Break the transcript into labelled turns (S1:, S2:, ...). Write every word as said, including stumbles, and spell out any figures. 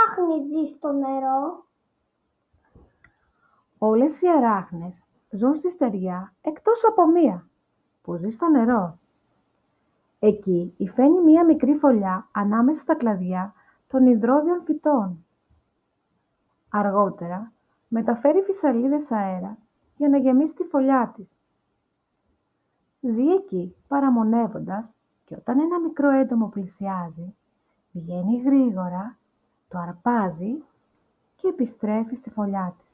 S1: αράχνη ζει στο νερό?
S2: Όλες οι αράχνες ζουν στη στεριά εκτός από μία, που ζει στο νερό. Εκεί υφαίνει μία μικρή φωλιά ανάμεσα στα κλαδιά των υδρόβιων φυτών. Αργότερα μεταφέρει φυσαλίδες αέρα για να γεμίσει τη φωλιά της. Ζει εκεί παραμονεύοντας και όταν ένα μικρό έντομο πλησιάζει, βγαίνει γρήγορα, το αρπάζει και επιστρέφει στη φωλιά της.